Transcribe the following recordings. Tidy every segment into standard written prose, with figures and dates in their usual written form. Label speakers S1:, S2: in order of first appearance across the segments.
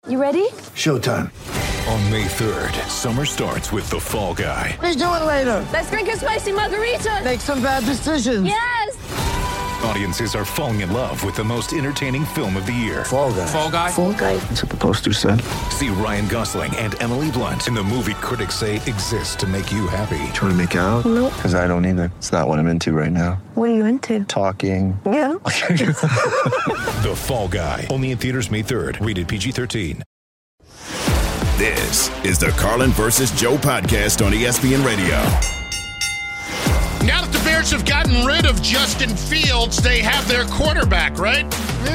S1: You ready?
S2: Showtime.
S3: On May 3rd, summer starts with The Fall Guy.
S2: Let's do it later.
S1: Let's drink a spicy margarita.
S2: Make some bad decisions.
S1: Yes!
S3: Audiences are falling in love with the most entertaining film of the year.
S2: Fall Guy.
S4: Fall Guy?
S1: Fall Guy.
S2: That's what the poster said.
S3: See Ryan Gosling and Emily Blunt in the movie critics say exists to make you happy.
S2: Trying to make it out?
S1: Nope.
S2: Because I don't either. It's not what I'm into right now.
S1: What are you into?
S2: Talking.
S1: Yeah.
S3: The Fall Guy. Only in theaters May 3rd. Rated PG-13.
S5: This is the Carlin versus Joe podcast on ESPN Radio.
S6: Now that the Bears have gotten rid of Justin Fields, they have their quarterback, right?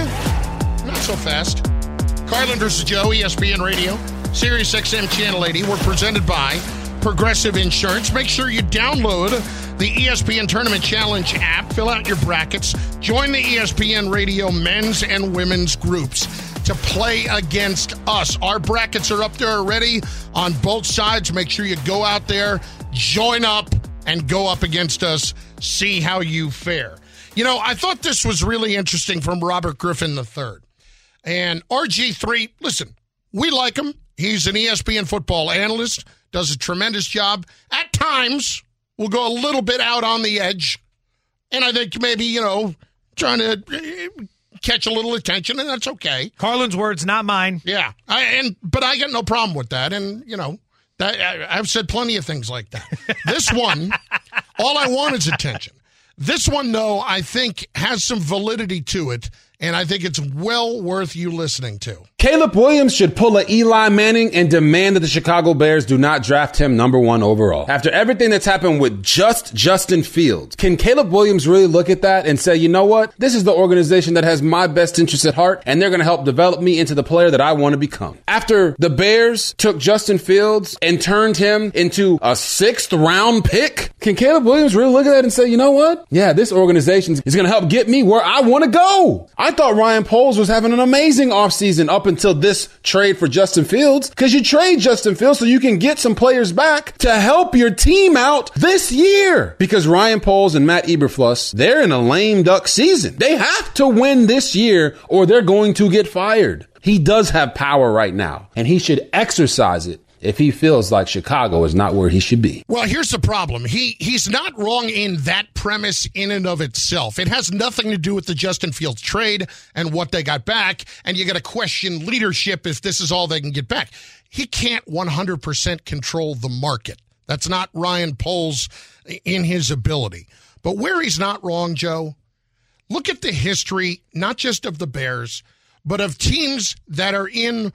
S6: Not so fast. Carlin versus Joe, ESPN Radio, Sirius XM Channel 80. We're presented by Progressive Insurance. Make sure you download the ESPN Tournament Challenge app. Fill out your brackets. Join the ESPN Radio men's and women's groups to play against us. Our brackets are up there already on both sides. Make sure you go out there, join up, and go up against us. See how you fare. You know, I thought this was really interesting from Robert Griffin III. And RG3, listen, we like him. He's an ESPN football analyst, does a tremendous job. At times, we'll go a little bit out on the edge. And I think maybe, you know, trying to catch a little attention, and that's okay.
S4: Carlin's words, not mine.
S6: Yeah, but I got no problem with that, and you know, I've said plenty of things like that. This one, all I want is attention. This one, though, I think has some validity to it, and I think it's well worth you listening to.
S7: Caleb Williams should pull a Eli Manning and demand that the Chicago Bears do not draft him number 1 overall. After everything that's happened with just Justin Fields, can Caleb Williams really look at that and say, you know what? This is the organization that has my best interests at heart, and they're going to help develop me into the player that I want to become. After the Bears took Justin Fields and turned him into a 6th round pick, can Caleb Williams really look at that and say, you know what? Yeah, this organization is going to help get me where I want to go. I thought Ryan Poles was having an amazing offseason up until this trade for Justin Fields, because you trade Justin Fields so you can get some players back to help your team out this year. Because Ryan Poles and Matt Eberflus, they're in a lame duck season. They have to win this year or they're going to get fired. He does have power right now, and he should exercise it if he feels like Chicago is not where he should be.
S6: Well, here's the problem. He's not wrong in that premise in and of itself. It has nothing to do with the Justin Fields trade and what they got back, and you got to question leadership if this is all they can get back. He can't 100% control the market. That's not Ryan Poles in his ability. But where he's not wrong, Joe, look at the history, not just of the Bears, but of teams that are in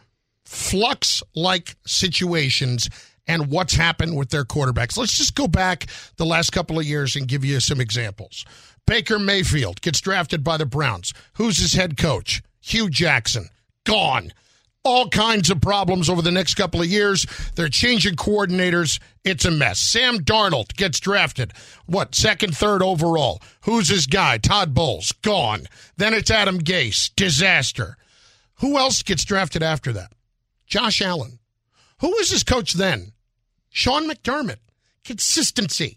S6: flux-like situations and what's happened with their quarterbacks. Let's just go back the last couple of years and give you some examples. Baker Mayfield gets drafted by the Browns. Who's his head coach? Hugh Jackson. Gone. All kinds of problems over the next couple of years. They're changing coordinators. It's a mess. Sam Darnold gets drafted. 2nd, 3rd overall. Who's his guy? Todd Bowles. Gone. Then it's Adam Gase. Disaster. Who else gets drafted after that? Josh Allen. Who was his coach then? Sean McDermott. Consistency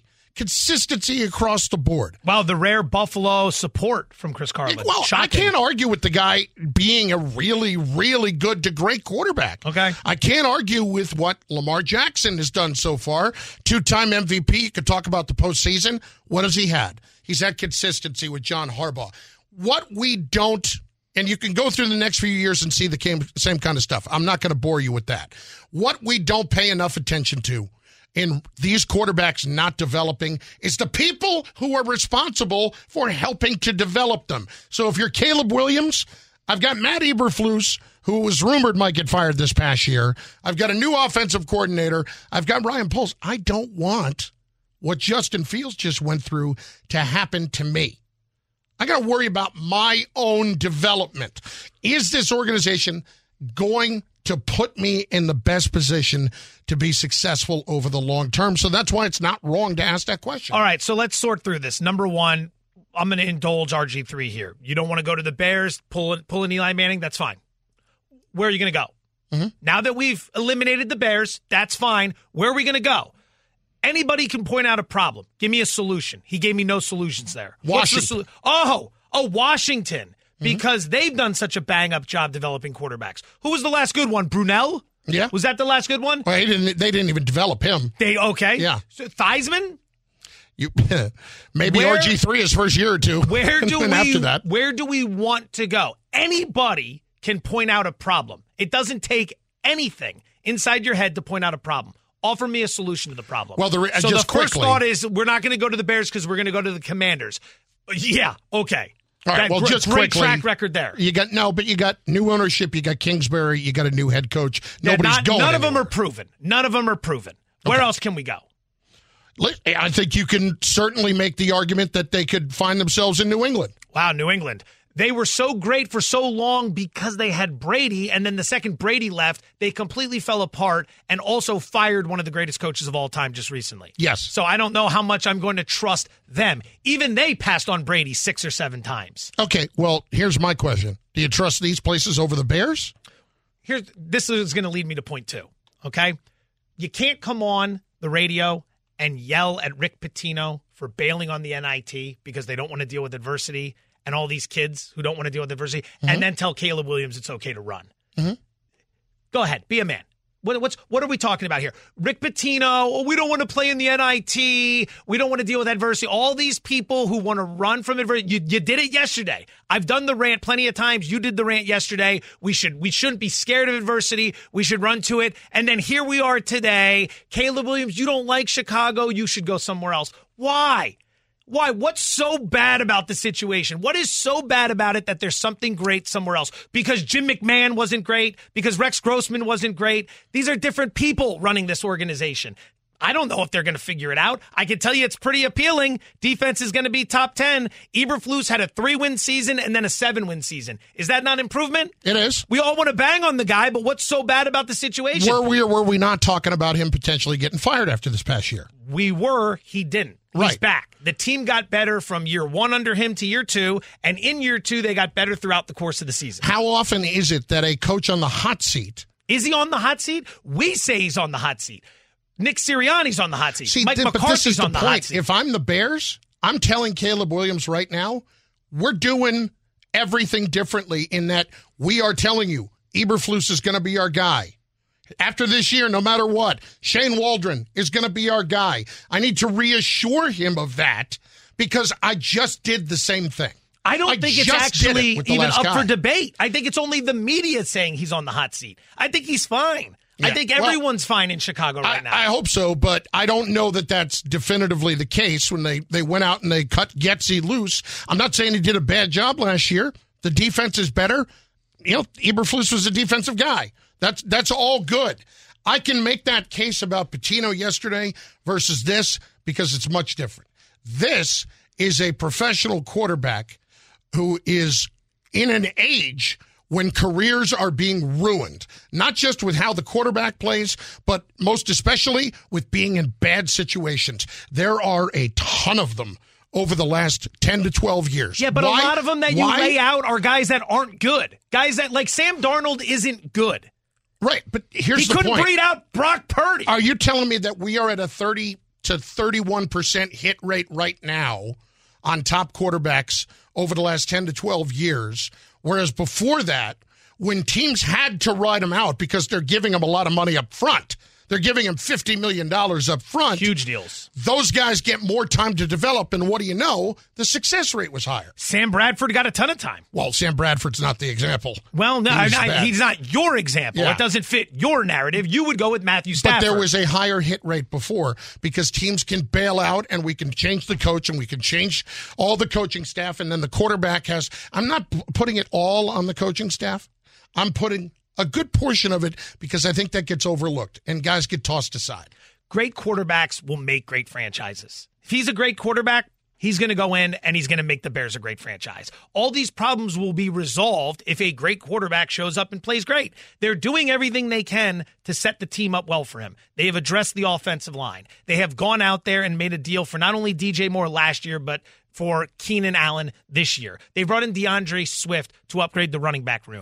S6: across the board.
S4: Wow, the rare Buffalo support from Chris Carlin.
S6: Well,
S4: shocking.
S6: I can't argue with the guy being a really, really good to great quarterback.
S4: Okay.
S6: I can't argue with what Lamar Jackson has done so far. 2-time MVP. You could talk about the postseason. What has he had? He's had consistency with John Harbaugh. What we don't, and you can go through the next few years and see the same kind of stuff. I'm not going to bore you with that. What we don't pay enough attention to in these quarterbacks not developing is the people who are responsible for helping to develop them. So if you're Caleb Williams, I've got Matt Eberflus, who was rumored might get fired this past year. I've got a new offensive coordinator. I've got Ryan Poles. I don't want what Justin Fields just went through to happen to me. I got to worry about my own development. Is this organization going to put me in the best position to be successful over the long term? So that's why it's not wrong to ask that question.
S4: All right, so let's sort through this. Number one, I'm going to indulge RG3 here. You don't want to go to the Bears, pull an Eli Manning, that's fine. Where are you going to go? Mm-hmm. Now that we've eliminated the Bears, that's fine. Where are we going to go? Anybody can point out a problem. Give me a solution. He gave me no solutions there.
S6: Washington.
S4: Washington. because they've done such a bang-up job developing quarterbacks. Who was the last good one? Brunell?
S6: Yeah.
S4: Was that the last good one?
S6: Well, they didn't even develop him.
S4: Okay.
S6: Yeah.
S4: So, Theismann?
S6: Maybe RG3 his first year or two.
S4: Where do we want to go? Anybody can point out a problem. It doesn't take anything inside your head to point out a problem. Offer me a solution to the problem.
S6: Well,
S4: the first thought is we're not going to go to the Bears because we're going to go to the Commanders. Yeah, okay.
S6: All right, just
S4: great
S6: quickly,
S4: track record there.
S6: You got new ownership. You got Kingsbury. You got a new head coach. Nobody's going.
S4: None of them are proven. Where else can we go?
S6: I think you can certainly make the argument that they could find themselves in New England.
S4: Wow, New England. They were so great for so long because they had Brady, and then the second Brady left, they completely fell apart and also fired one of the greatest coaches of all time just recently.
S6: Yes.
S4: So I don't know how much I'm going to trust them. Even they passed on Brady 6 or 7 times.
S6: Okay, well, here's my question. Do you trust these places over the Bears?
S4: This is going to lead me to point 2, okay? You can't come on the radio and yell at Rick Pitino for bailing on the NIT because they don't want to deal with adversity and all these kids who don't want to deal with adversity, and then tell Caleb Williams it's okay to run. Go ahead. Be a man. What are we talking about here? Rick Pitino, we don't want to play in the NIT. We don't want to deal with adversity. All these people who want to run from adversity. You did it yesterday. I've done the rant plenty of times. You did the rant yesterday. We shouldn't be scared of adversity. We should run to it. And then here we are today. Caleb Williams, you don't like Chicago. You should go somewhere else. Why? Why? What's so bad about the situation? What is so bad about it that there's something great somewhere else? Because Jim McMahon wasn't great? Because Rex Grossman wasn't great? These are different people running this organization. I don't know if they're going to figure it out. I can tell you it's pretty appealing. Defense is going to be top 10. Eberflus had a 3-win season and then a 7-win season. Is that not improvement?
S6: It is.
S4: We all want to bang on the guy, but what's so bad about the situation?
S6: Were we not talking about him potentially getting fired after this past year?
S4: We were. He didn't.
S6: Right.
S4: He's back. The team got better from year 1 under him to year 2, and in year 2, they got better throughout the course of the season.
S6: How often is it that a coach on the hot seat...
S4: Is he on the hot seat? We say he's on the hot seat. Nick Sirianni's on the hot seat. Mike McCarthy's on the hot seat.
S6: If I'm the Bears, I'm telling Caleb Williams right now, we're doing everything differently in that we are telling you Eberflus is going to be our guy. After this year, no matter what, Shane Waldron is going to be our guy. I need to reassure him of that because I just did the same thing.
S4: I don't think it's actually even up for debate. I think it's only the media saying he's on the hot seat. I think he's fine. Yeah. I think everyone's fine in Chicago right now.
S6: I hope so, but I don't know that that's definitively the case when they went out and they cut Getsy loose. I'm not saying he did a bad job last year. The defense is better. Eberflus was a defensive guy. That's all good. I can make that case about Pitino yesterday versus this because it's much different. This is a professional quarterback who is in an age when careers are being ruined, not just with how the quarterback plays, but most especially with being in bad situations. There are a ton of them over the last 10 to 12 years.
S4: Yeah, but a lot of them that you lay out are guys that aren't good. Guys that, like Sam Darnold, isn't good.
S6: Right, but here's the point.
S4: He couldn't breed out Brock Purdy.
S6: Are you telling me that we are at a 30 to 31% hit rate right now on top quarterbacks over the last 10 to 12 years, whereas before that, when teams had to ride them out because they're giving them a lot of money up front, they're giving them $50 million up front.
S4: Huge deals.
S6: Those guys get more time to develop, and what do you know? The success rate was higher.
S4: Sam Bradford got a ton of time.
S6: Well, Sam Bradford's not the example.
S4: Well, no, he's not your example. Yeah. It doesn't fit your narrative. You would go with Matthew Stafford.
S6: But there was a higher hit rate before because teams can bail out, and we can change the coach, and we can change all the coaching staff, and then the quarterback has... I'm not putting it all on the coaching staff. I'm putting a good portion of it because I think that gets overlooked and guys get tossed aside.
S4: Great quarterbacks will make great franchises. If he's a great quarterback, he's going to go in and he's going to make the Bears a great franchise. All these problems will be resolved if a great quarterback shows up and plays great. They're doing everything they can to set the team up well for him. They have addressed the offensive line. They have gone out there and made a deal for not only DJ Moore last year, but for Keenan Allen this year. They brought in DeAndre Swift to upgrade the running back room.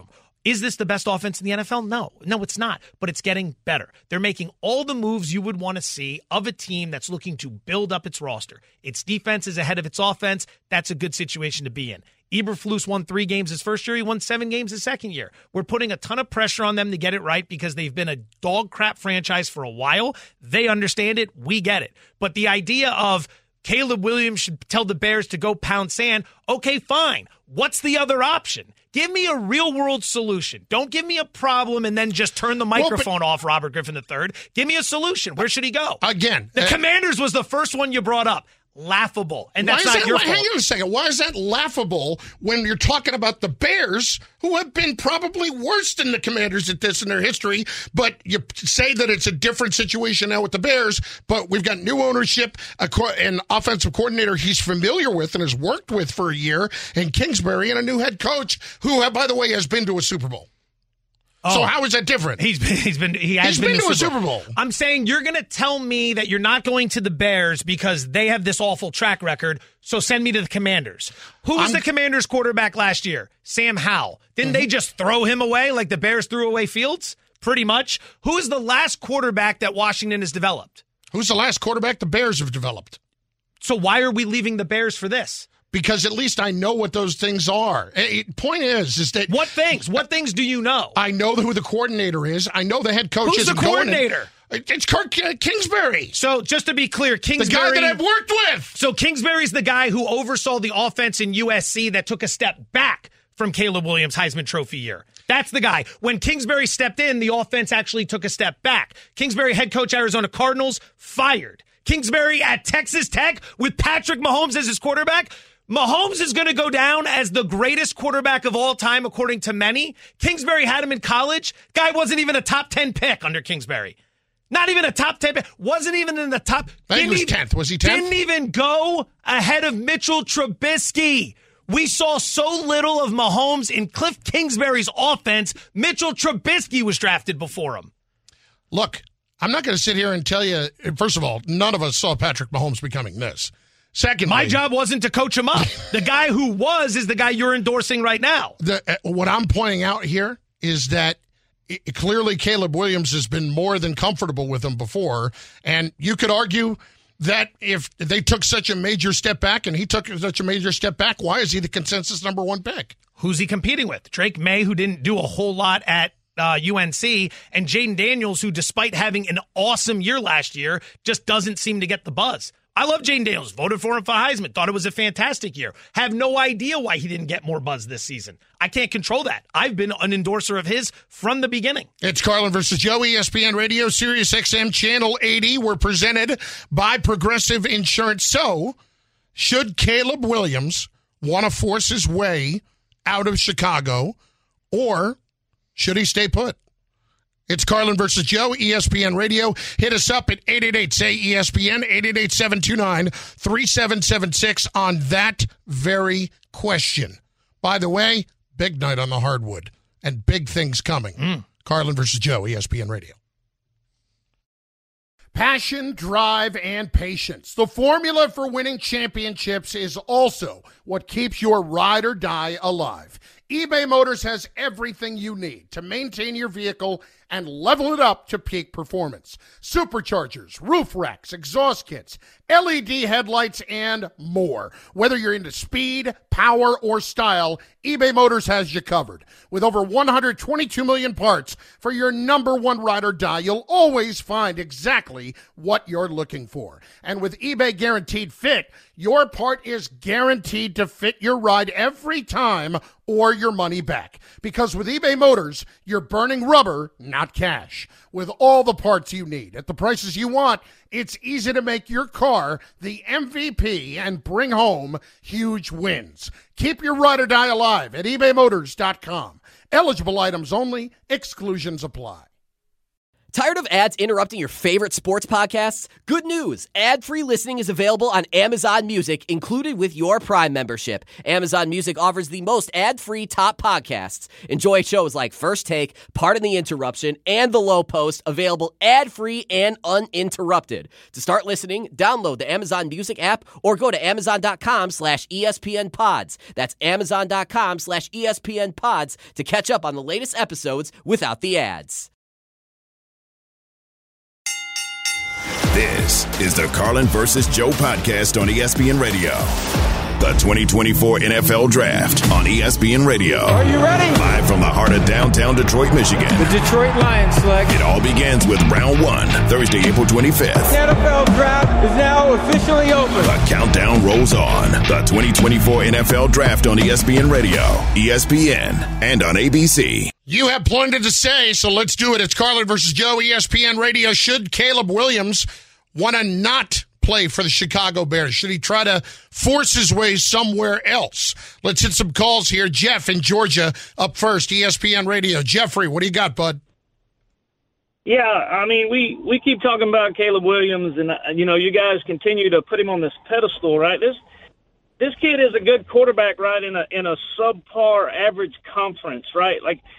S4: Is this the best offense in the NFL? No, it's not. But it's getting better. They're making all the moves you would want to see of a team that's looking to build up its roster. Its defense is ahead of its offense. That's a good situation to be in. Eberflus won 3 games his first year. He won 7 games his second year. We're putting a ton of pressure on them to get it right because they've been a dog crap franchise for a while. They understand it. We get it. But the idea of Caleb Williams should tell the Bears to go pound sand, okay, fine. What's the other option? Give me a real-world solution. Don't give me a problem and then just turn the microphone off, Robert Griffin III. Give me a solution. Where should he go?
S6: Again.
S4: The Commanders was the first one you brought up. Laughable. And that's not your fault.
S6: Hang on a second. Why is that laughable when you're talking about the Bears, who have been probably worse than the Commanders at this in their history, but you say that it's a different situation now with the Bears, but we've got new ownership, an offensive coordinator he's familiar with and has worked with for a year, and Kingsbury, and a new head coach who, by the way, has been to a Super Bowl. So how is that different?
S4: He has been
S6: to a Super Bowl.
S4: I'm saying you're going to tell me that you're not going to the Bears because they have this awful track record, so send me to the Commanders. Who was the Commanders quarterback last year? Sam Howell. Didn't they just throw him away like the Bears threw away Fields? Pretty much. Who is the last quarterback that Washington has developed?
S6: Who's the last quarterback the Bears have developed?
S4: So why are we leaving the Bears for this?
S6: Because at least I know what those things are. Point is that...
S4: What things? What things do you know?
S6: I know who the coordinator is. I know the head coach
S4: is. Who's the coordinator?
S6: It's Kirk Kingsbury.
S4: So just to be clear, Kingsbury...
S6: The guy that I've worked with.
S4: So Kingsbury's the guy who oversaw the offense in USC that took a step back from Caleb Williams' Heisman Trophy year. That's the guy. When Kingsbury stepped in, the offense actually took a step back. Kingsbury, head coach, Arizona Cardinals, fired. Kingsbury at Texas Tech with Patrick Mahomes as his quarterback... Mahomes is going to go down as the greatest quarterback of all time, according to many. Kingsbury had him in college. Guy wasn't even a top 10 pick under Kingsbury. Not even a top 10 pick. Wasn't even in the top.
S6: I think he was 10th. Was he 10th?
S4: Didn't even go ahead of Mitchell Trubisky. We saw so little of Mahomes in Cliff Kingsbury's offense. Mitchell Trubisky was drafted before him.
S6: Look, I'm not going to sit here and tell you, first of all, none of us saw Patrick Mahomes becoming this. Secondly,
S4: my job wasn't to coach him up. The guy who was is the guy you're endorsing right now.
S6: What I'm pointing out here is that clearly Caleb Williams has been more than comfortable with him before, and you could argue that if they took such a major step back and he took such a major step back, why is he the consensus number 1 pick?
S4: Who's he competing with? Drake May, who didn't do a whole lot at UNC, and Jaden Daniels, who despite having an awesome year last year, just doesn't seem to get the buzz. I love Jaden Daniels. Voted for him for Heisman. Thought it was a fantastic year. Have no idea why he didn't get more buzz this season. I can't control that. I've been an endorser of his from the beginning.
S6: It's Carlin versus Joe, ESPN Radio, Sirius XM, Channel 80. We're presented by Progressive Insurance. So, should Caleb Williams want to force his way out of Chicago, or should he stay put? It's Carlin versus Joe, ESPN Radio. Hit us up at 888-SAY-ESPN, 888-729-3776 on that very question. By the way, big night on the hardwood and big things coming. Carlin versus Joe, ESPN Radio. Passion, drive, and patience. The formula for winning championships is also what keeps your ride or die alive. eBay Motors has everything you need to maintain your vehicle and level it up to peak performance. Superchargers, roof racks, exhaust kits, LED headlights, and more. Whether you're into speed, power, or style, eBay Motors has you covered. With over 122 million parts for your number 1 ride or die, you'll always find exactly what you're looking for. And with eBay Guaranteed Fit, your part is guaranteed to fit your ride every time or your money back. Because with eBay Motors, you're burning rubber, not cash. With all the parts you need at the prices you want, it's easy to make your car the MVP and bring home huge wins. Keep your ride or die alive at ebaymotors.com. Eligible items only. Exclusions apply.
S8: Tired of ads interrupting your favorite sports podcasts? Good news! Ad-free listening is available on Amazon Music, included with your Prime membership. Amazon Music offers the most ad-free top podcasts. Enjoy shows like First Take, Pardon the Interruption, and The Low Post, available ad-free and uninterrupted. To start listening, download the Amazon Music app or go to amazon.com/ESPN Pods. That's amazon.com/ESPN Pods to catch up on the latest episodes without the ads.
S5: This is the Carlin versus Joe podcast on ESPN Radio. The 2024 NFL Draft on ESPN Radio.
S9: Are you ready?
S5: Live from the heart of downtown Detroit, Michigan.
S9: The Detroit Lions select.
S5: It all begins with round 1, Thursday, April 25th.
S9: The NFL Draft is now officially open.
S5: The countdown rolls on. The 2024 NFL Draft on ESPN Radio, ESPN, and on ABC.
S6: You have plenty to say, so let's do it. It's Carlin versus Joe, ESPN Radio. Should Caleb Williams want to not play for the Chicago Bears? Should he try to force his way somewhere else? Let's hit some calls here. Jeff in Georgia up first, ESPN Radio. Jeffrey, what do you got, bud?
S10: Yeah, I mean, we keep talking about Caleb Williams, and, you guys continue to put him on this pedestal, right? This kid is a good quarterback, right, in a subpar average conference, right?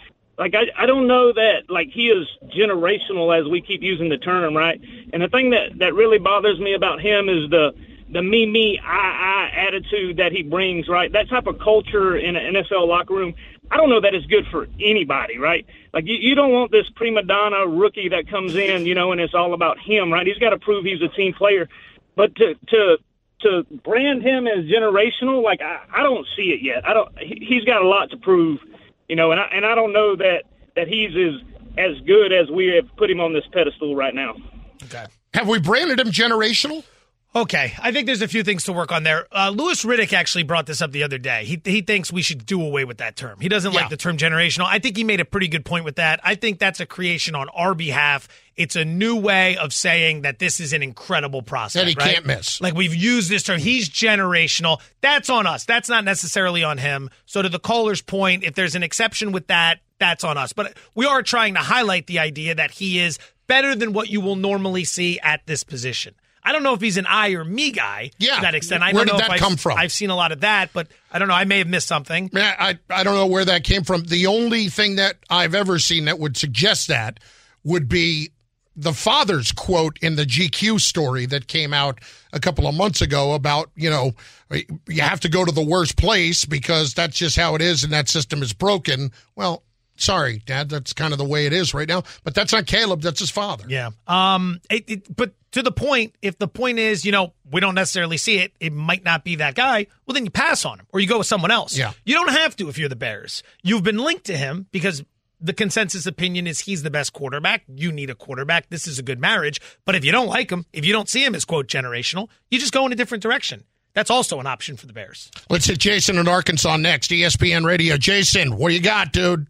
S10: I don't know that, he is generational, as we keep using the term, right? And the thing that really bothers me about him is the me, I attitude that he brings, right? That type of culture in an NFL locker room, I don't know that it's good for anybody, right? You don't want this prima donna rookie that comes in, and it's all about him, right? He's got to prove he's a team player. But to brand him as generational, I don't see it yet. He's got a lot to prove. And I don't know that he's as good as we have put him on this pedestal right now.
S4: Okay.
S6: Have we branded him generational?
S4: Okay. I think there's a few things to work on there. Louis Riddick actually brought this up the other day. He thinks we should do away with that term. He doesn't like the term generational. I think he made a pretty good point with that. I think that's a creation on our behalf. It's a new way of saying that this is an incredible process.
S6: That he can't miss.
S4: We've used this term. He's generational. That's on us. That's not necessarily on him. So to the caller's point, if there's an exception with that, that's on us. But we are trying to highlight the idea that he is better than what you will normally see at this position. I don't know if he's an I or me guy to that extent.
S6: Where did that come from?
S4: I've seen a lot of that, but I don't know. I may have missed something.
S6: I don't know where that came from. The only thing that I've ever seen that would suggest that would be the father's quote in the GQ story that came out a couple of months ago about, you have to go to the worst place because that's just how it is and that system is broken. Well, sorry, Dad, that's kind of the way it is right now. But that's not Caleb. That's his father.
S4: Yeah. But to the point, if the point is, we don't necessarily see it, it might not be that guy, well, then you pass on him or you go with someone else.
S6: Yeah.
S4: You don't have to if you're the Bears. You've been linked to him because the consensus opinion is he's the best quarterback. You need a quarterback. This is a good marriage. But if you don't like him, if you don't see him as, quote, generational, you just go in a different direction. That's also an option for the Bears.
S6: Let's hit Jason in Arkansas next, ESPN Radio. Jason, what do you got, dude?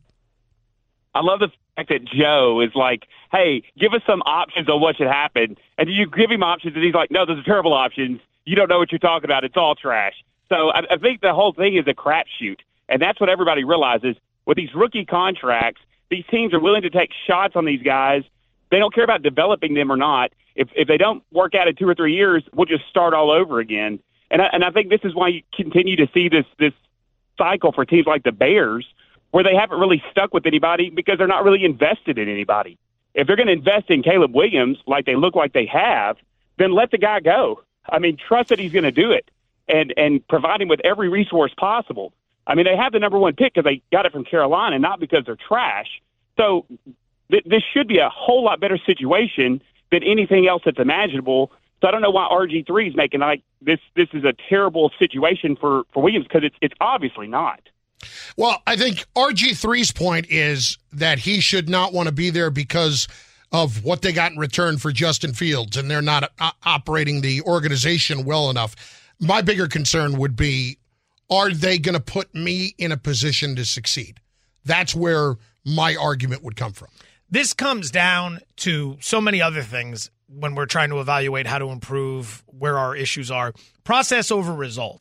S11: I love the fact that Joe is like, hey, give us some options on what should happen. And you give him options, and he's like, no, those are terrible options. You don't know what you're talking about. It's all trash. So I think the whole thing is a crapshoot. And that's what everybody realizes. With these rookie contracts, these teams are willing to take shots on these guys. They don't care about developing them or not. If they don't work out in 2 or 3 years, we'll just start all over again. And I think this is why you continue to see this cycle for teams like the Bears, where they haven't really stuck with anybody because they're not really invested in anybody. If they're going to invest in Caleb Williams like they look like they have, then let the guy go. I mean, trust that he's going to do it and provide him with every resource possible. I mean, they have the number 1 pick because they got it from Carolina, not because they're trash. So this should be a whole lot better situation than anything else that's imaginable. So I don't know why RG3 is making this is a terrible situation for Williams, because it's obviously not.
S6: Well, I think RG3's point is that he should not want to be there because of what they got in return for Justin Fields, and they're not operating the organization well enough. My bigger concern would be, are they going to put me in a position to succeed? That's where my argument would come from.
S4: This comes down to so many other things when we're trying to evaluate how to improve, where our issues are. Process over results.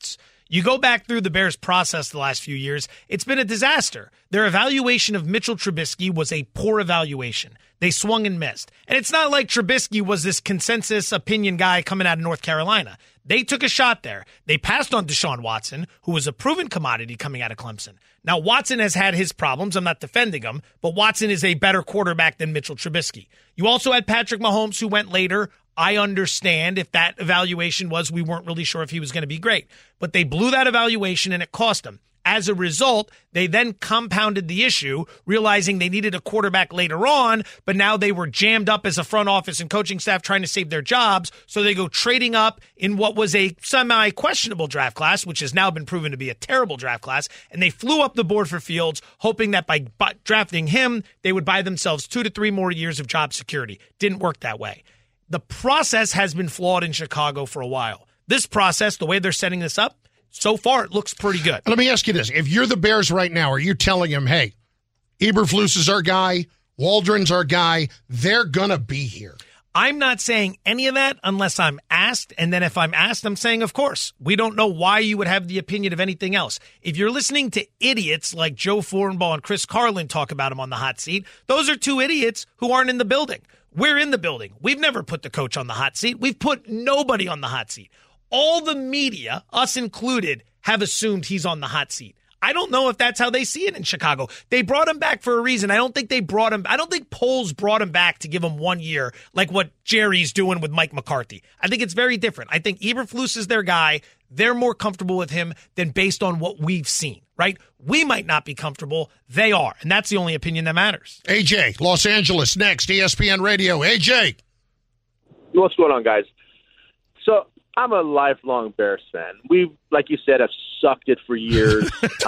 S4: You go back through the Bears' process the last few years, it's been a disaster. Their evaluation of Mitchell Trubisky was a poor evaluation. They swung and missed. And it's not like Trubisky was this consensus opinion guy coming out of North Carolina. They took a shot there. They passed on Deshaun Watson, who was a proven commodity coming out of Clemson. Now, Watson has had his problems. I'm not defending him, but Watson is a better quarterback than Mitchell Trubisky. You also had Patrick Mahomes, who went later. I understand if that evaluation was we weren't really sure if he was going to be great. But they blew that evaluation, and it cost them. As a result, they then compounded the issue, realizing they needed a quarterback later on, but now they were jammed up as a front office and coaching staff trying to save their jobs, so they go trading up in what was a semi-questionable draft class, which has now been proven to be a terrible draft class, and they flew up the board for Fields, hoping that by drafting him, they would buy themselves 2 to 3 more years of job security. Didn't work that way. The process has been flawed in Chicago for a while. This process, the way they're setting this up, so far, it looks pretty good.
S6: Let me ask you this. If you're the Bears right now, are you telling him, hey, Eberflus is our guy, Waldron's our guy, they're going to be here?
S4: I'm not saying any of that unless I'm asked, and then if I'm asked, I'm saying, of course. We don't know why you would have the opinion of anything else. If you're listening to idiots like Joe Fortenbaugh and Chris Carlin talk about him on the hot seat, those are 2 idiots who aren't in the building. We're in the building. We've never put the coach on the hot seat. We've put nobody on the hot seat. All the media, us included, have assumed he's on the hot seat. I don't know if that's how they see it in Chicago. They brought him back for a reason. I don't think Poles brought him back to give him 1 year like what Jerry's doing with Mike McCarthy. I think it's very different. I think Eberflus is their guy. They're more comfortable with him than based on what we've seen, right? We might not be comfortable. They are. And that's the only opinion that matters.
S6: AJ, Los Angeles, next, ESPN Radio. AJ.
S12: What's going on, guys? So I'm a lifelong Bears fan. We, like you said, have sucked it for years.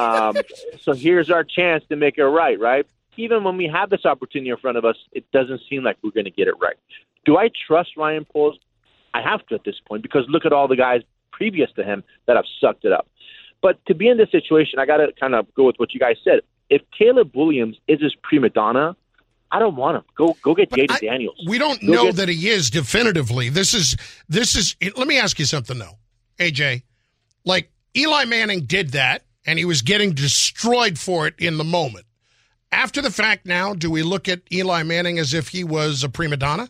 S12: So here's our chance to make it right? Even when we have this opportunity in front of us, it doesn't seem like we're going to get it right. Do I trust Ryan Poles? I have to at this point, because look at all the guys previous to him that have sucked it up. But to be in this situation, I got to kind of go with what you guys said. If Caleb Williams is his prima donna, I don't want him. Go get Jaden Daniels.
S6: We don't know that he is definitively. This is. Let me ask you something though, AJ. Like Eli Manning did that, and he was getting destroyed for it in the moment. After the fact, now do we look at Eli Manning as if he was a prima donna?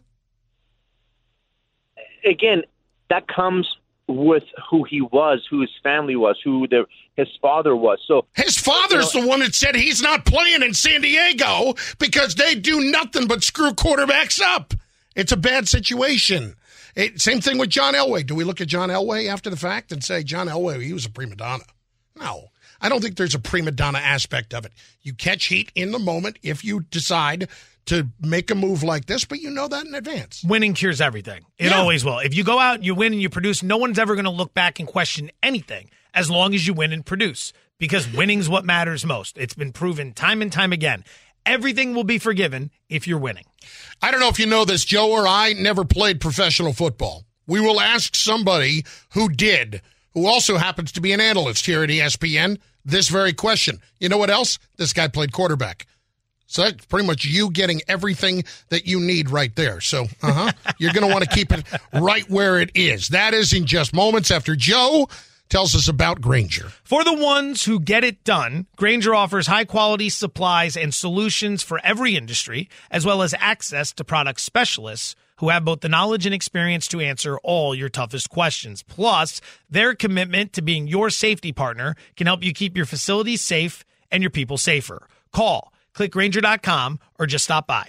S12: Again, that comes with who he was, who his family was, who his father was. So
S6: his father's the one that said he's not playing in San Diego because they do nothing but screw quarterbacks up. It's a bad situation. Same thing with John Elway. Do we look at John Elway after the fact and say, John Elway, he was a prima donna? No. I don't think there's a prima donna aspect of it. You catch heat in the moment if you decide to make a move like this, but you know that in advance.
S4: Winning cures everything. It always will. If you go out and you win and you produce, no one's ever going to look back and question anything as long as you win and produce, because winning's what matters most. It's been proven time and time again. Everything will be forgiven if you're winning.
S6: I don't know if you know this, Joe or I never played professional football. We will ask somebody who did, who also happens to be an analyst here at ESPN, this very question. You know what else? This guy played quarterback. So that's pretty much you getting everything that you need right there. So, you're going to want to keep it right where it is. That is in just moments after Joe tells us about Grainger.
S4: For the ones who get it done, Grainger offers high-quality supplies and solutions for every industry, as well as access to product specialists who have both the knowledge and experience to answer all your toughest questions. Plus, their commitment to being your safety partner can help you keep your facilities safe and your people safer. Call, click Grainger.com, or just stop by.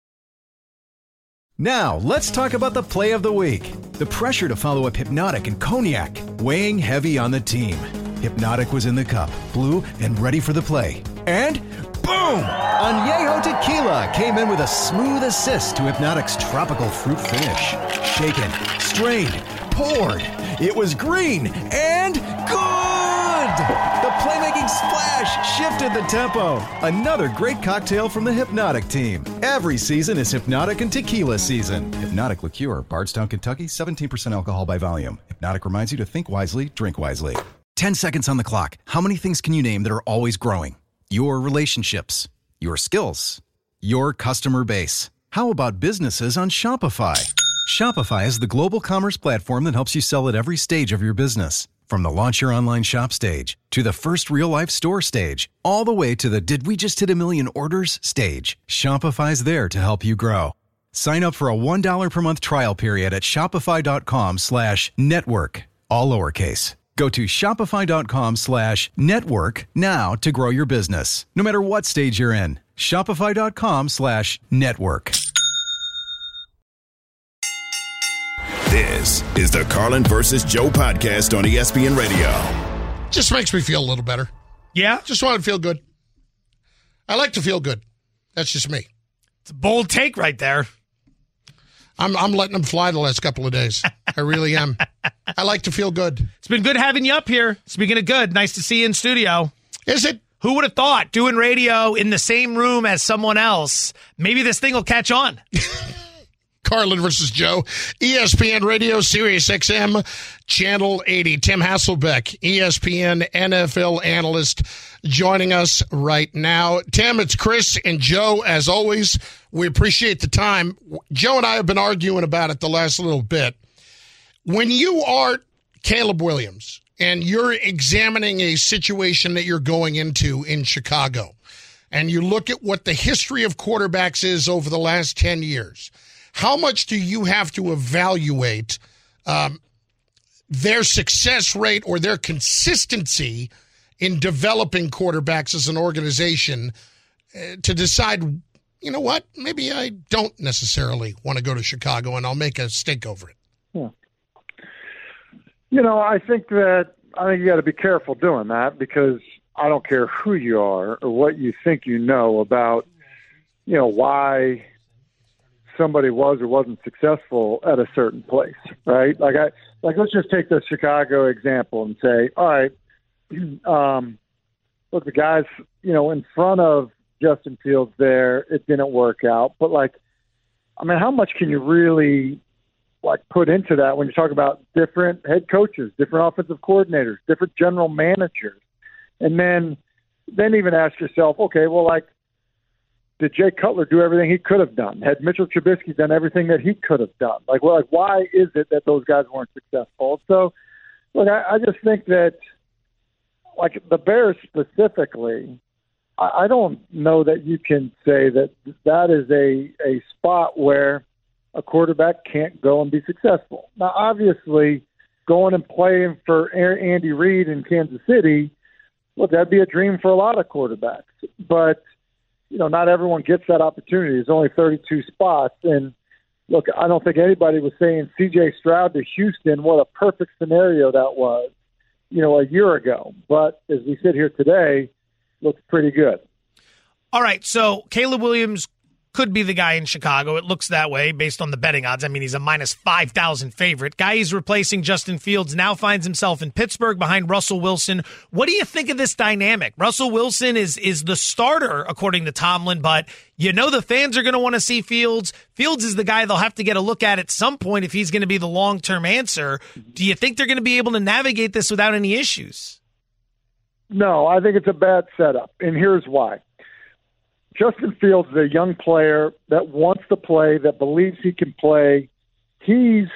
S13: Now, let's talk about the play of the week. The pressure to follow up Hypnotic and Cognac, weighing heavy on the team. Hypnotic was in the cup, blue, and ready for the play. And boom! Añejo Tequila came in with a smooth assist to Hypnotic's tropical fruit finish. Shaken, strained, poured. It was green and good! The playmaking splash shifted the tempo. Another great cocktail from the Hypnotic team. Every season is Hypnotic and Tequila season. Hypnotic Liqueur, Bardstown, Kentucky, 17% alcohol by volume. Hypnotic reminds you to think wisely, drink wisely. 10 seconds on the clock. How many things can you name that are always growing? Your relationships, your skills, your customer base. How about businesses on Shopify? Shopify is the global commerce platform that helps you sell at every stage of your business. From the launch your online shop stage to the first real-life store stage, all the way to the did we just hit a million orders stage, Shopify's there to help you grow. Sign up for a $1 per month trial period at shopify.com/network, all lowercase. Go to shopify.com/network now to grow your business, no matter what stage you're in. Shopify.com/network.
S5: This is the Carlin versus Joe podcast on ESPN Radio.
S6: Just makes me feel a little better.
S4: Yeah?
S6: Just want to feel good. I like to feel good. That's just me.
S4: It's a bold take right there.
S6: I'm letting them fly the last couple of days. I really am. I like to feel good.
S4: It's been good having you up here. Speaking of good, nice to see you in studio.
S6: Is it?
S4: Who would have thought doing radio in the same room as someone else? Maybe this thing will catch on.
S6: Carlin versus Joe, ESPN Radio, Sirius XM, Channel 80. Tim Hasselbeck, ESPN NFL analyst, joining us right now. Tim, it's Chris and Joe, as always. We appreciate the time. Joe and I have been arguing about it the last little bit. When you are Caleb Williams and you're examining a situation that you're going into in Chicago, and you look at what the history of quarterbacks is over the last 10 years, how much do you have to evaluate their success rate or their consistency in developing quarterbacks as an organization to decide, you know what, maybe I don't necessarily want to go to Chicago and I'll make a stink over it?
S14: Yeah. You know, I think you got to be careful doing that, because I don't care who you are or what you think you know about, you know, why somebody was or wasn't successful at a certain place, right? Like let's just take the Chicago example and say, all right, look, the guys, you know, in front of Justin Fields there, it didn't work out. But how much can you really put into that when you talk about different head coaches, different offensive coordinators, different general managers, and then even ask yourself, okay, well, did Jay Cutler do everything he could have done? Had Mitchell Trubisky done everything that he could have done? Why is it that those guys weren't successful? So, look, I just think that, the Bears specifically, I don't know that you can say that is a spot where a quarterback can't go and be successful. Now, obviously, going and playing for Andy Reid in Kansas City, look, that'd be a dream for a lot of quarterbacks. But you know, not everyone gets that opportunity. There's only 32 spots. And, look, I don't think anybody was saying C.J. Stroud to Houston, what a perfect scenario that was, you know, a year ago. But as we sit here today, looks pretty good.
S4: All right, so Caleb Williams could be the guy in Chicago. It looks that way based on the betting odds. I mean, he's a minus 5,000 favorite. Guy he's replacing, Justin Fields, now finds himself in Pittsburgh behind Russell Wilson. What do you think of this dynamic? Russell Wilson is the starter, according to Tomlin, but you know the fans are going to want to see Fields. Fields is the guy they'll have to get a look at some point if he's going to be the long-term answer. Do you think they're going to be able to navigate this without any issues?
S14: No, I think it's a bad setup, and here's why. Justin Fields is a young player that wants to play, that believes he can play. He's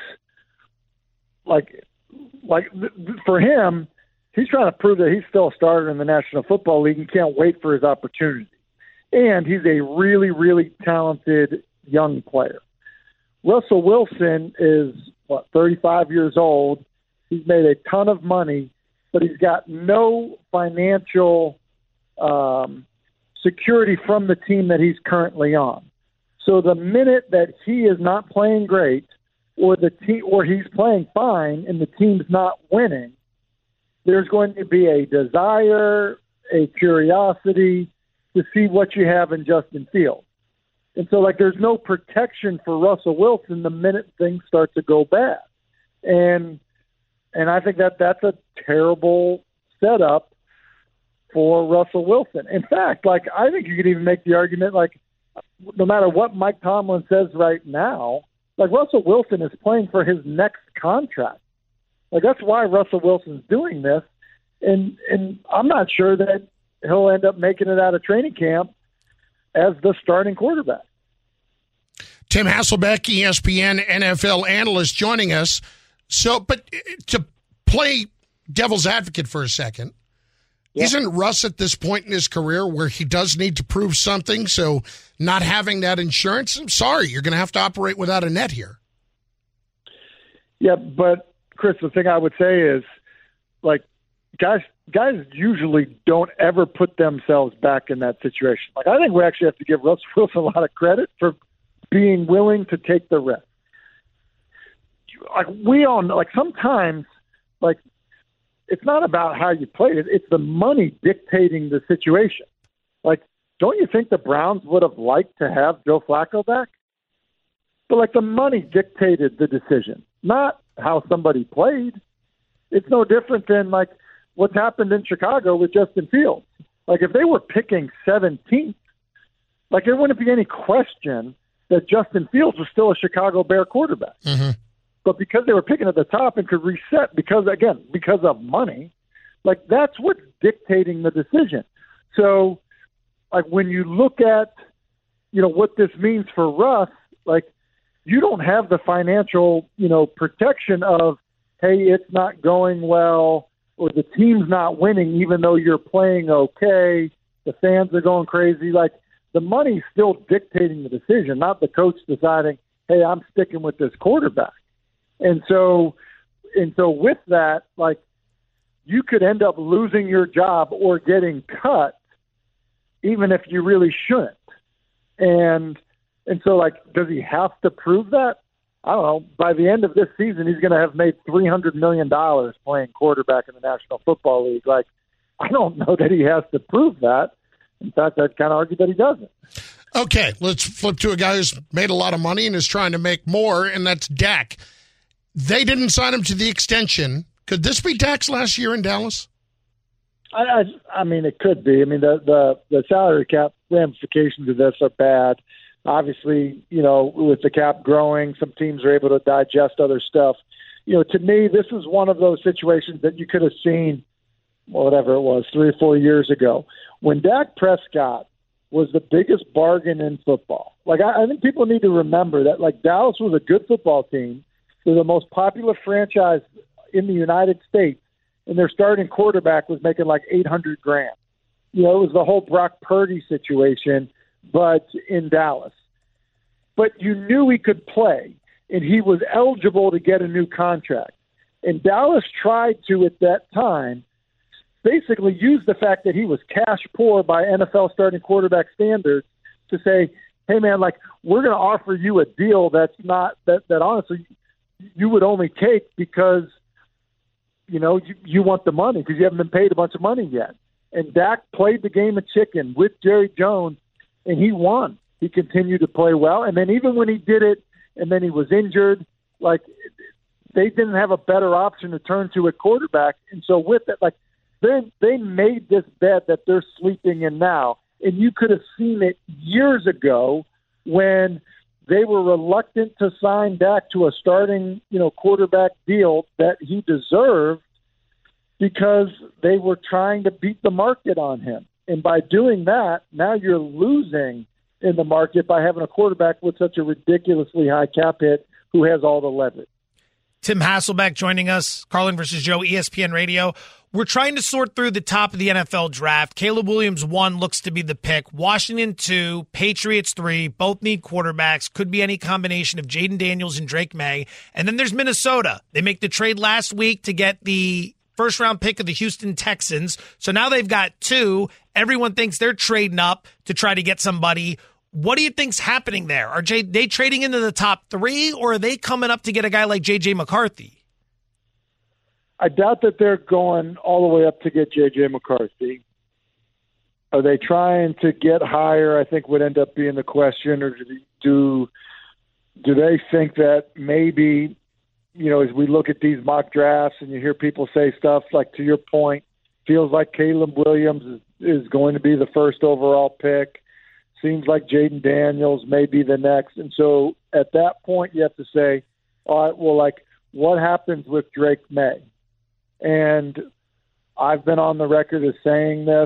S14: for him, he's trying to prove that he's still a starter in the National Football League and can't wait for his opportunity. And he's a really, really talented young player. Russell Wilson is, 35 years old. He's made a ton of money, but he's got no financial security from the team that he's currently on. So the minute that he is not playing great, or he's playing fine and the team's not winning, there's going to be a desire, a curiosity to see what you have in Justin Fields. And so, there's no protection for Russell Wilson the minute things start to go bad. And I think that's a terrible setup for Russell Wilson. In fact, I think you could even make the argument, no matter what Mike Tomlin says right now, Russell Wilson is playing for his next contract. That's why Russell Wilson's doing this. And I'm not sure that he'll end up making it out of training camp as the starting quarterback.
S6: Tim Hasselbeck, ESPN NFL analyst, joining us. So, but to play devil's advocate for a second. Yeah. Isn't Russ at this point in his career where he does need to prove something? So not having that insurance, I'm sorry, you're going to have to operate without a net here.
S14: Yeah, but Chris, the thing I would say is, like, guys usually don't ever put themselves back in that situation. Like, I think we actually have to give Russ Wilson a lot of credit for being willing to take the risk. Like, we all know, like, sometimes, like, it's not about how you play it. It's the money dictating the situation. Like, don't you think the Browns would have liked to have Joe Flacco back? But, like, the money dictated the decision, not how somebody played. It's no different than, like, what's happened in Chicago with Justin Fields. Like, if they were picking 17th, like, there wouldn't be any question that Justin Fields was still a Chicago Bear quarterback.
S6: Mm-hmm.
S14: But because they were picking at the top and could reset because of money, like, that's what's dictating the decision. So, like, when you look at, you know, what this means for Russ, like, you don't have the financial, you know, protection of, hey, it's not going well or the team's not winning even though you're playing okay, the fans are going crazy. Like, the money's still dictating the decision, not the coach deciding, hey, I'm sticking with this quarterback. And so with that, like, you could end up losing your job or getting cut even if you really shouldn't. And so, like, does he have to prove that? I don't know. By the end of this season, he's going to have made $300 million playing quarterback in the National Football League. Like, I don't know that he has to prove that. In fact, I'd kind of argue that he doesn't.
S6: Okay, let's flip to a guy who's made a lot of money and is trying to make more, and that's Dak. They didn't sign him to the extension. Could this be Dak's last year in Dallas?
S14: I mean, it could be. I mean, the salary cap ramifications of this are bad. Obviously, you know, with the cap growing, some teams are able to digest other stuff. You know, to me, this is one of those situations that you could have seen, whatever it was, 3 or 4 years ago, when Dak Prescott was the biggest bargain in football. Like, I think people need to remember that, like, Dallas was a good football team. They're the most popular franchise in the United States, and their starting quarterback was making like $800,000. You know, it was the whole Brock Purdy situation, but in Dallas. But you knew he could play, and he was eligible to get a new contract. And Dallas tried to, at that time, basically use the fact that he was cash poor by NFL starting quarterback standards to say, hey, man, like, we're going to offer you a deal that's not, that honestly you would only take because, you know, you want the money because you haven't been paid a bunch of money yet. And Dak played the game of chicken with Jerry Jones, and he won. He continued to play well. And then even when he did it and then he was injured, like, they didn't have a better option to turn to at quarterback. And so with it, like, they made this bet that they're sleeping in now. And you could have seen it years ago when they were reluctant to sign Dak to a starting, you know, quarterback deal that he deserved because they were trying to beat the market on him. And by doing that, now you're losing in the market by having a quarterback with such a ridiculously high cap hit who has all the leverage.
S4: Tim Hasselbeck joining us, Carlin versus Joe, ESPN Radio. We're trying to sort through the top of the NFL draft. Caleb Williams 1 looks to be the pick. Washington 2, Patriots 3. Both need quarterbacks. Could be any combination of Jaden Daniels and Drake May. And then there's Minnesota. They make the trade last week to get the first-round pick of the Houston Texans. So now they've got 2. Everyone thinks they're trading up to try to get somebody. What do you think's happening there? Are they trading into the top 3, or are they coming up to get a guy like J.J. McCarthy?
S14: I doubt that they're going all the way up to get J.J. McCarthy. Are they trying to get higher, I think would end up being the question, or do they think that maybe, you know, as we look at these mock drafts and you hear people say stuff like, to your point, feels like Caleb Williams is going to be the first overall pick. Seems like Jaden Daniels may be the next. And so at that point, you have to say, all right, well, like, what happens with Drake May? And I've been on the record as saying this.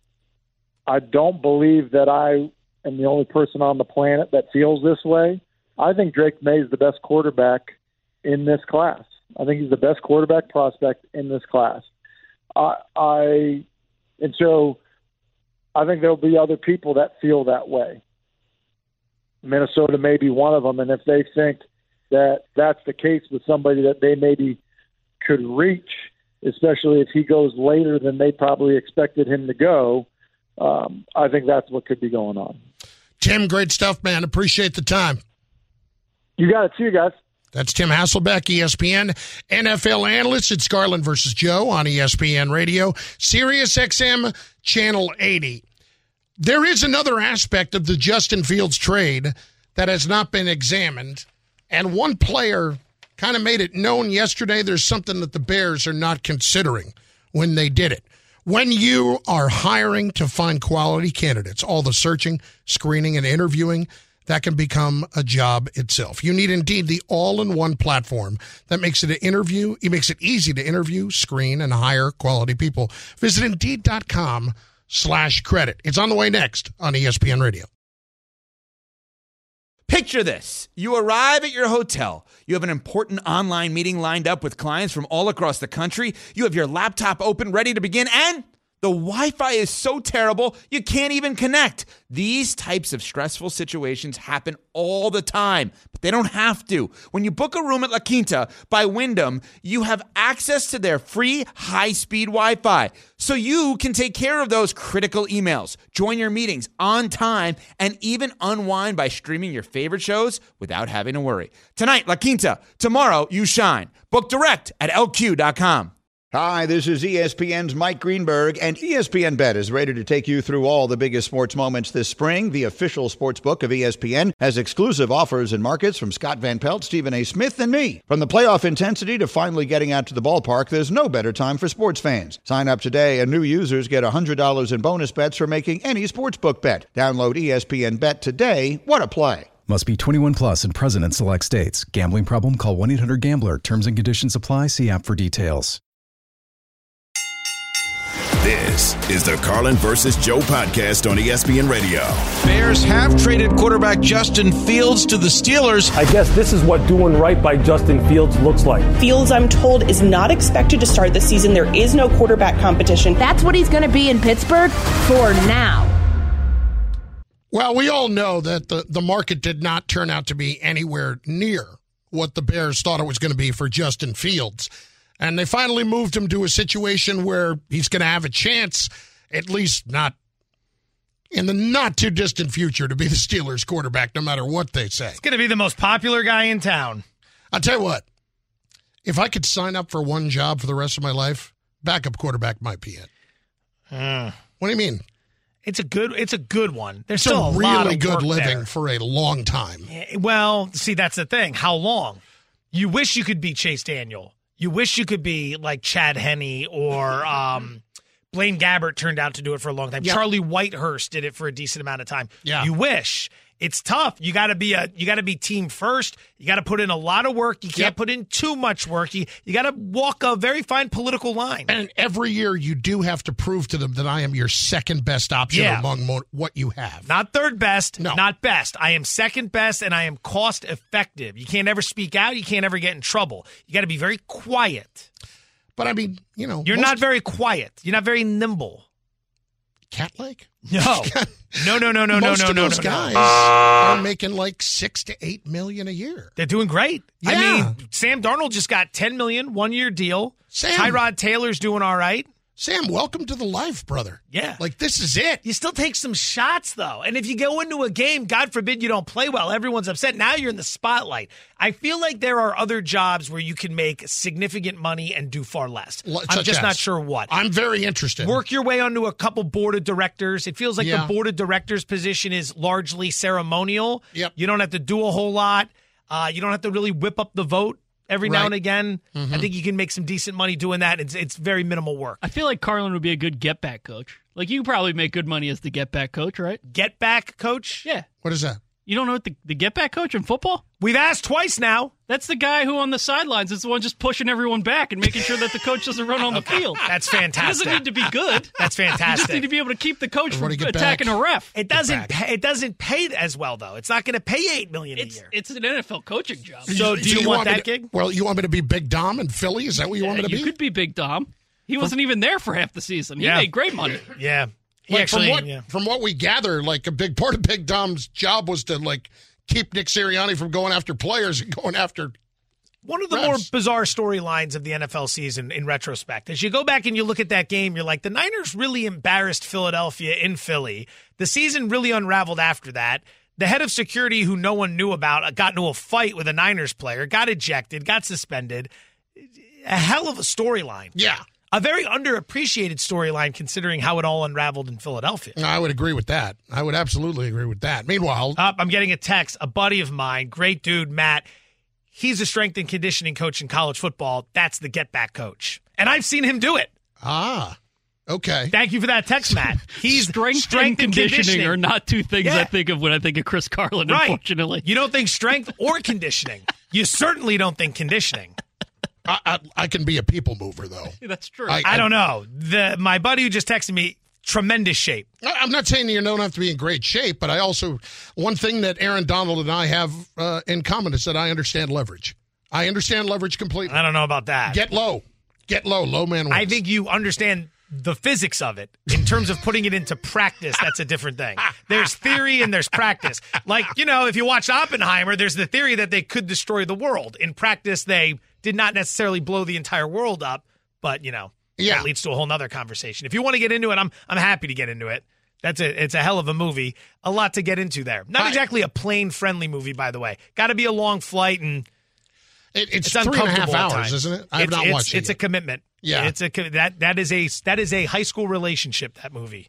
S14: I don't believe that I am the only person on the planet that feels this way. I think Drake May is the best quarterback in this class. I think he's the best quarterback prospect in this class. And so I think there'll be other people that feel that way. Minnesota may be one of them, and if they think that that's the case with somebody that they maybe could reach, especially if he goes later than they probably expected him to go, I think that's what could be going on.
S6: Tim, great stuff, man. Appreciate the time.
S14: You got it. See you guys.
S6: That's Tim Hasselbeck, ESPN NFL analyst. It's Garland versus Joe on ESPN Radio, Sirius XM, Channel 80. There is another aspect of the Justin Fields trade that has not been examined, and one player kind of made it known yesterday there's something that the Bears are not considering when they did it. When you are hiring to find quality candidates, all the searching, screening, and interviewing, that can become a job itself. You need Indeed, the all-in-one platform that makes it easy to interview, screen, and hire quality people. Visit Indeed.com/credit. It's on the way next on ESPN Radio.
S15: Picture this. You arrive at your hotel. You have an important online meeting lined up with clients from all across the country. You have your laptop open, ready to begin, and the Wi-Fi is so terrible, you can't even connect. These types of stressful situations happen all the time, but they don't have to. When you book a room at La Quinta by Wyndham, you have access to their free high-speed Wi-Fi, so you can take care of those critical emails, join your meetings on time, and even unwind by streaming your favorite shows without having to worry. Tonight, La Quinta. Tomorrow, you shine. Book direct at LQ.com.
S16: Hi, this is ESPN's Mike Greenberg, and ESPN Bet is ready to take you through all the biggest sports moments this spring. The official sports book of ESPN has exclusive offers and markets from Scott Van Pelt, Stephen A. Smith, and me. From the playoff intensity to finally getting out to the ballpark, there's no better time for sports fans. Sign up today, and new users get $100 in bonus bets for making any sportsbook bet. Download ESPN Bet today. What a play.
S13: Must be 21 plus and present in select states. Gambling problem? Call 1-800-GAMBLER. Terms and conditions apply. See app for details.
S5: This is the Carlin versus Joe podcast on ESPN Radio.
S17: Bears have traded quarterback Justin Fields to the Steelers.
S18: I guess this is what doing right by Justin Fields looks like.
S19: Fields, I'm told, is not expected to start the season. There is no quarterback competition.
S1: That's what he's going to be in Pittsburgh for now.
S6: Well, we all know that the market did not turn out to be anywhere near what the Bears thought it was going to be for Justin Fields. And they finally moved him to a situation where he's going to have a chance, at least not in the not-too-distant future, to be the Steelers' quarterback, no matter what they say.
S4: He's going to be the most popular guy in town.
S6: I'll tell you what. If I could sign up for one job for the rest of my life, backup quarterback might be it. What do you mean?
S4: It's a good one. There's
S6: it's
S4: still
S6: a
S4: lot
S6: really
S4: of
S6: good
S4: work
S6: living
S4: there.
S6: for a long time.
S4: Well, see, that's the thing. How long? You wish you could be Chase Daniel. You wish you could be like Chad Henne or Blaine Gabbert turned out to do it for a long time. Yep. Charlie Whitehurst did it for a decent amount of time.
S6: Yeah.
S4: You wish. It's tough. You got to be team first. You got to put in a lot of work. You can't put in too much work. You got to walk a very fine political line.
S6: And every year you do have to prove to them that I am your second best option among what you have.
S4: Not third best,
S6: no.
S4: Not best. I am second best, and I am cost effective. You can't ever speak out. You can't ever get in trouble. You got to be very quiet.
S6: But I mean,
S4: you're not very quiet. You're not very nimble.
S6: Cat like?
S4: No. No.
S6: Most of those guys are making like $6 to $8 million a year.
S4: They're doing great.
S6: Yeah.
S4: I mean, Sam Darnold just got $10 million, 1-year deal.
S6: Sam,
S4: Tyrod Taylor's doing all right.
S6: Sam, welcome to the life, brother.
S4: Yeah.
S6: Like, this is it.
S4: You still take some shots, though. And if you go into a game, God forbid you don't play well, everyone's upset. Now you're in the spotlight. I feel like there are other jobs where you can make significant money and do far less. I'm just not sure what.
S6: I'm very interested.
S4: Work your way onto a couple board of directors. It feels like the board of directors position is largely ceremonial.
S6: Yep.
S4: You don't have to do a whole lot. You don't have to really whip up the vote. Every now and again, I think you can make some decent money doing that. It's very minimal work.
S20: I feel like Carlin would be a good get-back coach. Like, you probably make good money as the get-back coach, right?
S4: Get-back coach?
S20: Yeah.
S6: What is that?
S20: You don't know what the get-back coach in football?
S4: We've asked twice now.
S20: That's the guy who on the sidelines is the one just pushing everyone back and making sure that the coach doesn't run on the field.
S4: That's fantastic.
S20: He doesn't need to be good.
S4: That's fantastic.
S20: You just need to be able to keep the coach from attacking a ref.
S4: It doesn't pay as well, though. It's not going to pay $8 million a year.
S20: It's an NFL coaching job.
S4: So do you want that gig?
S6: Well, you want me to be Big Dom in Philly? Is that what you want me to be?
S20: You could be Big Dom. He wasn't even there for half the season. He made great money.
S4: Yeah.
S6: From what we gather, like a big part of Big Dom's job was to like keep Nick Sirianni from going after players and going after
S4: one of the more bizarre storylines of the NFL season in retrospect. As you go back and you look at that game, you're like, the Niners really embarrassed Philadelphia in Philly. The season really unraveled after that. The head of security, who no one knew about, got into a fight with a Niners player, got ejected, got suspended. A hell of a storyline.
S6: Yeah.
S4: A very underappreciated storyline considering how it all unraveled in Philadelphia.
S6: I would agree with that. I would absolutely agree with that. Meanwhile,
S4: I'm getting a text. A buddy of mine, great dude, Matt, he's a strength and conditioning coach in college football. That's the get back coach. And I've seen him do it.
S6: Okay.
S4: Thank you for that text, Matt. He's
S20: strength and conditioning are not two things I think of when I think of Chris Carlin, unfortunately.
S4: You don't think strength or conditioning. You certainly don't think conditioning.
S6: I can be a people mover, though.
S20: That's true.
S4: I don't know. My buddy who just texted me, tremendous shape.
S6: I'm not saying you don't have to be in great shape, but I also, one thing that Aaron Donald and I have in common is that I understand leverage. I understand leverage completely.
S4: I don't know about that.
S6: Get low. Low man wins.
S4: I think you understand the physics of it. In terms of putting it into practice, that's a different thing. There's theory and there's practice. Like, if you watch Oppenheimer, there's the theory that they could destroy the world. In practice, they did not necessarily blow the entire world up, but, that leads to a whole nother conversation. If you want to get into it, I'm happy to get into it. It's a hell of a movie. A lot to get into there. Not exactly a plane-friendly movie, by the way. Got to be a long flight, and
S6: it's
S4: uncomfortable
S6: 3.5 hours, isn't it? I have not watched it.
S4: It's a commitment.
S6: Yeah,
S4: that is a high school relationship. That movie.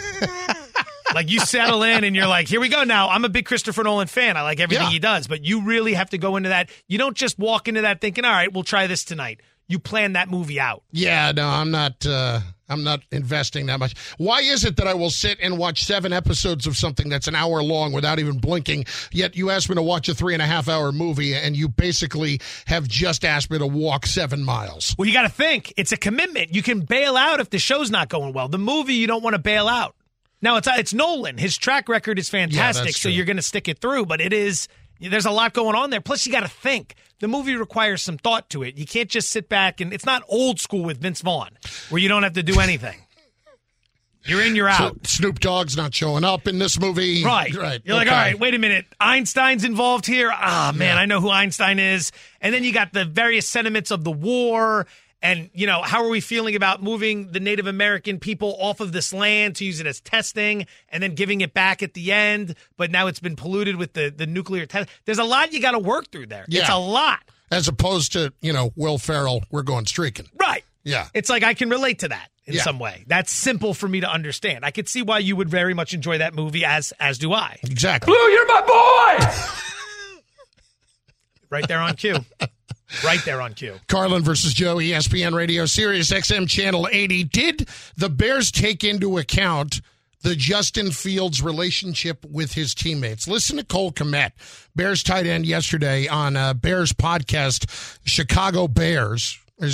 S4: Like, you settle in and you're like, here we go now. I'm a big Christopher Nolan fan. I like everything he does, but you really have to go into that. You don't just walk into that thinking, all right, we'll try this tonight. You plan that movie out.
S6: Yeah, no, I'm not investing that much. Why is it that I will sit and watch 7 episodes of something that's an hour long without even blinking, yet you asked me to watch a 3.5-hour movie and you basically have just asked me to walk 7 miles?
S4: Well, you got to think. It's a commitment. You can bail out if the show's not going well. The movie, you don't want to bail out. Now, it's Nolan. His track record is fantastic, so you're going to stick it through, but there's a lot going on there. Plus, you got to think. The movie requires some thought to it. You can't just sit back and it's not old school with Vince Vaughn where you don't have to do anything. You're in, you're out.
S6: So Snoop Dogg's not showing up in this movie.
S4: Right. You're like, all right, wait a minute. Einstein's involved here. Man, I know who Einstein is. And then you got the various sentiments of the war. And, how are we feeling about moving the Native American people off of this land to use it as testing and then giving it back at the end? But now it's been polluted with the nuclear test. There's a lot you got to work through there. Yeah. It's a lot.
S6: As opposed to, Will Ferrell, we're going streaking.
S4: Right.
S6: Yeah.
S4: It's like I can relate to that in some way. That's simple for me to understand. I could see why you would very much enjoy that movie, as do I.
S6: Exactly.
S9: Blue, you're my boy!
S4: Right there on cue. Right there on cue.
S6: Carlin versus Joe, ESPN Radio, Sirius XM Channel 80. Did the Bears take into account the Justin Fields relationship with his teammates? Listen to Cole Kmet, Bears tight end, yesterday on Bears podcast, Chicago Bears.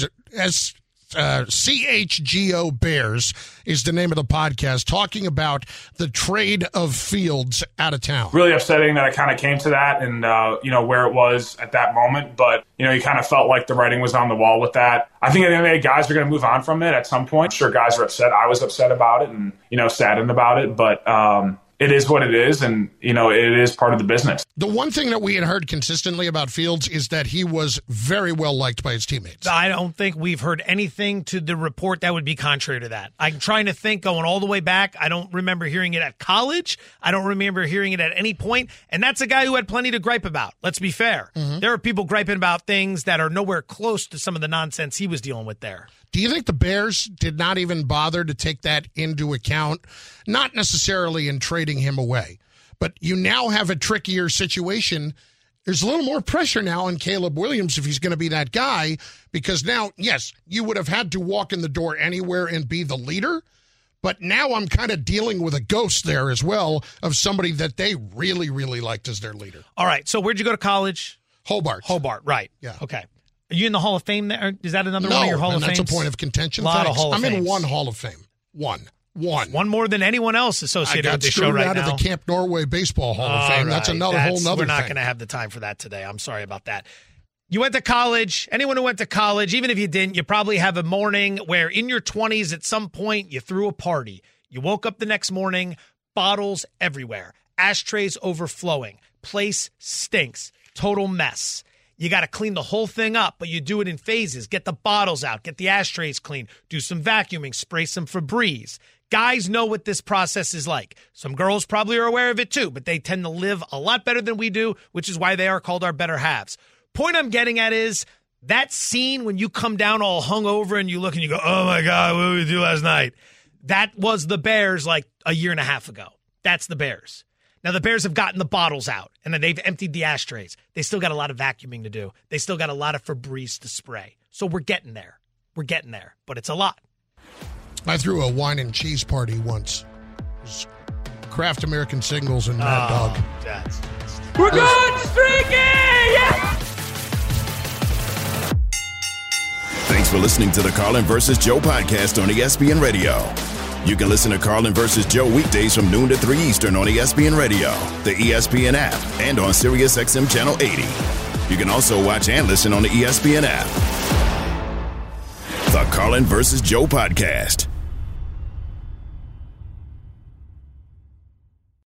S6: CHGO Bears is the name of the podcast, talking about the trade of Fields out of town.
S21: Really upsetting that it kind of came to that and, where it was at that moment. But, you kind of felt like the writing was on the wall with that. I think at the end of the day, guys are going to move on from it at some point. Sure, guys are upset. I was upset about it and, saddened about it. But it is what it is, and, it is part of the business.
S6: The one thing that we had heard consistently about Fields is that he was very well liked by his teammates.
S4: I don't think we've heard anything to the report that would be contrary to that. I'm trying to think, going all the way back. I don't remember hearing it at college. I don't remember hearing it at any point. And that's a guy who had plenty to gripe about. Let's be fair. Mm-hmm. There are people griping about things that are nowhere close to some of the nonsense he was dealing with there.
S6: Do you think the Bears did not even bother to take that into account? Not necessarily in trading him away, but you now have a trickier situation. There's a little more pressure now on Caleb Williams if he's going to be that guy, because now, yes, you would have had to walk in the door anywhere and be the leader, but now I'm kind of dealing with a ghost there as well of somebody that they really, really liked as their leader.
S4: All right, so where'd you go to college?
S6: Hobart,
S4: right.
S6: Yeah.
S4: Okay. Are you in the Hall of Fame there? Is that another one of your Hall of Fames?
S6: No, that's a point of contention. I'm in one Hall of Fame. One more than
S4: anyone else associated with this show right now.
S6: I got screwed out of the Camp Norway Baseball Hall of Fame. That's another whole nother thing.
S4: We're not going to have the time for that today. I'm sorry about that. You went to college. Anyone who went to college, even if you didn't, you probably have a morning where in your 20s at some point you threw a party. You woke up the next morning, bottles everywhere, ashtrays overflowing, place stinks, total mess. You got to clean the whole thing up, but you do it in phases. Get the bottles out, get the ashtrays clean, do some vacuuming, spray some Febreze. Guys know what this process is like. Some girls probably are aware of it too, but they tend to live a lot better than we do, which is why they are called our better halves. Point I'm getting at is that scene when you come down all hungover and you look and you go, oh my God, what did we do last night? That was the Bears like a year and a half ago. That's the Bears. Now the Bears have gotten the bottles out and then they've emptied the ashtrays. They still got a lot of vacuuming to do. They still got a lot of Febreze to spray. So we're getting there. We're getting there, but it's a lot.
S6: I threw a wine and cheese party once. It was Kraft American Singles and Mad Dog.
S9: We're going streaky! Yeah!
S5: Thanks for listening to the Carlin vs. Joe podcast on ESPN Radio. You can listen to Carlin vs. Joe weekdays from noon to 3 Eastern on ESPN Radio, the ESPN app, and on SiriusXM Channel 80. You can also watch and listen on the ESPN app. The Carlin vs. Joe podcast.